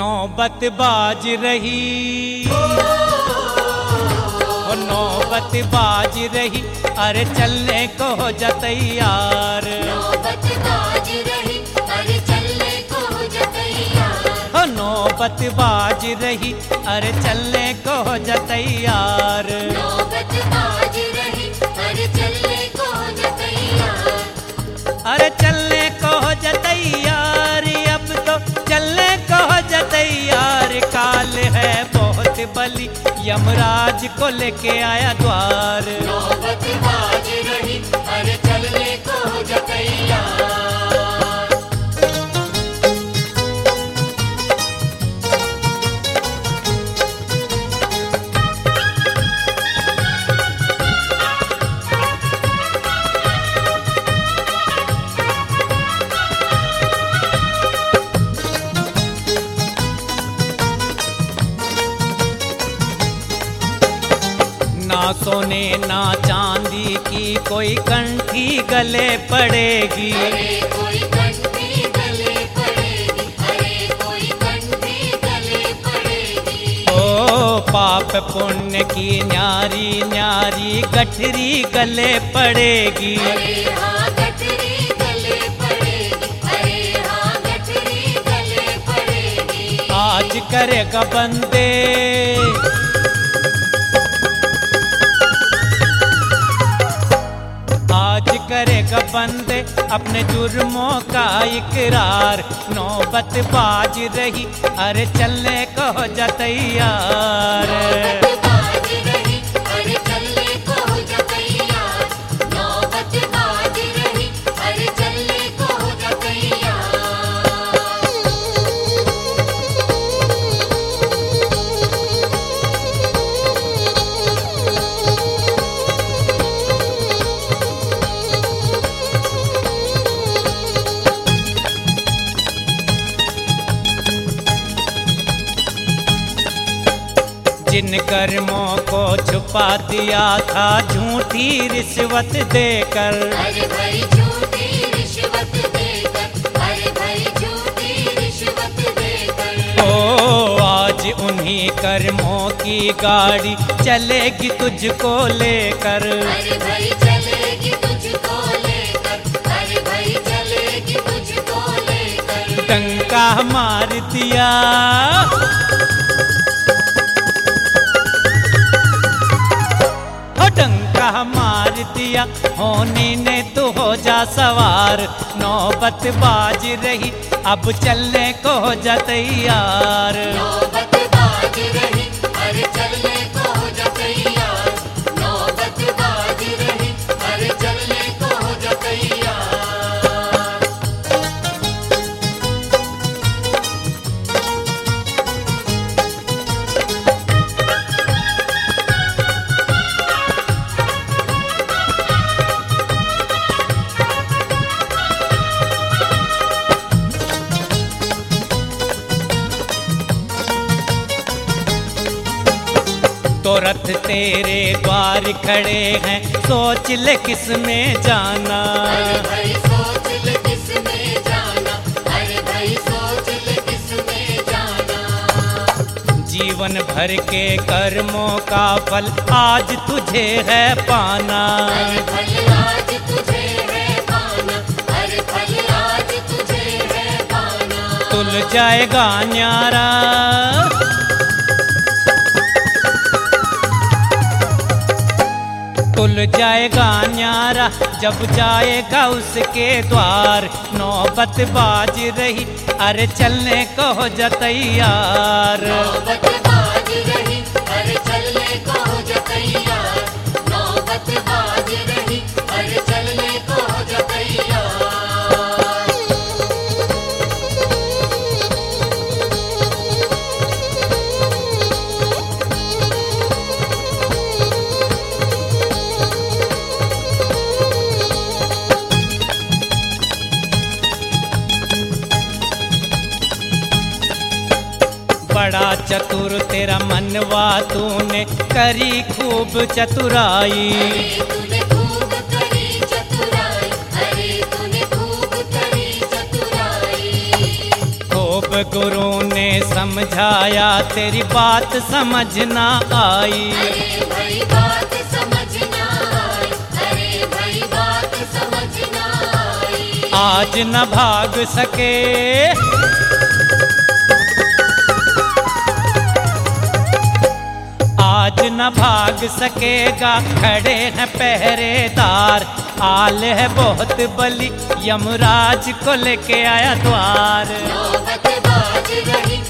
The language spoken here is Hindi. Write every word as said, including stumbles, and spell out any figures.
नौबत बाज रही, ओ नौबत बाज रही, अरे चलने को हो जा तैयार। नौबत बाज रही, अरे चलने को हो जा तैयार। हो नौबत बाज रही, अरे चलने को हो जा तैयार। नौबत बाज रही, अरे चलने को हो जा तैयार। अरे चलने को हो जा तैयार, अब तो चलने को हो जा तैयार। काल है बहुत बली, यमराज को लेके आया द्वार। नौबत बाज रही, अरे चलने को हो जा तैयार। ना सोने ना चांदी की कोई कंठी गले पड़ेगी। अरे कोई कंठी गले पड़ेगी, अरे कोई कंठी गले पड़ेगी। ओ पाप पुण्य की न्यारी न्यारी गठरी गले पड़ेगी। अरे हाँ गठरी गले पड़ेगी, अरे हाँ गठरी गले पड़ेगी। आज करेगा बंदे, आज करेगा बंदे अपने जुर्मों का इकरार। नौबत बाज रही, अरे चलने को हो जा तैयार। नौबत बाज रही, अरे चलने को हो जा तैयार। नौबत बाज रही, अरे चलने को हो जा तैयार। जिन कर्मों को छुपा दिया था झूठी रिश्वत देकर। अरे भाई झूठी रिश्वत देकर, अरे भाई झूठी रिश्वत देकर। ओ आज उन्हीं कर्मों की गाड़ी चलेगी तुझको लेकर। अरे भाई चलेगी तुझको लेकर, अरे भाई चलेगी तुझको लेकर। डंका मार दिया, डंका मार दिया, होने ने तो हो जा सवार। नौबत बाज रही, अब चलने को हो जा तैयार। नौबत बाज रही, अरे चलने को हो जा तैयार। नौबत बाज रही, अरे चलने को हो जा तैयार। तो रथ तेरे द्वार खड़े हैं, सोच ले किस में जाना। अरे भाई सोच ले किस में जाना, अरे भाई सोच ले किस में जाना। जीवन भर के कर्मों का फल आज तुझे है पाना। अरे फल आज तुझे है पाना, अरे फल आज तुझे है पाना। तुल जाएगा न्यारा, तुल जाएगा न्यारा जब जाएगा उसके द्वार। नौबत बाज रही, अरे चलने को हो जा तैयार। नौबत बाज रही, अरे चलने को हो जा तैयार। नौबत बाज रही, अरे चलने को हो जा तैयार। बड़ा चतुर तेरा मनवा तूने करी खूब चतुराई। अरे तूने खूब करी चतुराई, अरे तूने खूब करी चतुराई। खूब गुरु ने समझाया तेरी बात समझ ना आई। अरे भाई बात समझ ना आई, अरे भाई बात समझ ना आई। आज न भाग सके आज न भाग सकेगा, खड़े हैं पहरेदार। आल है बहुत बली, यमराज को लेके आया द्वार। नौबत बाज रही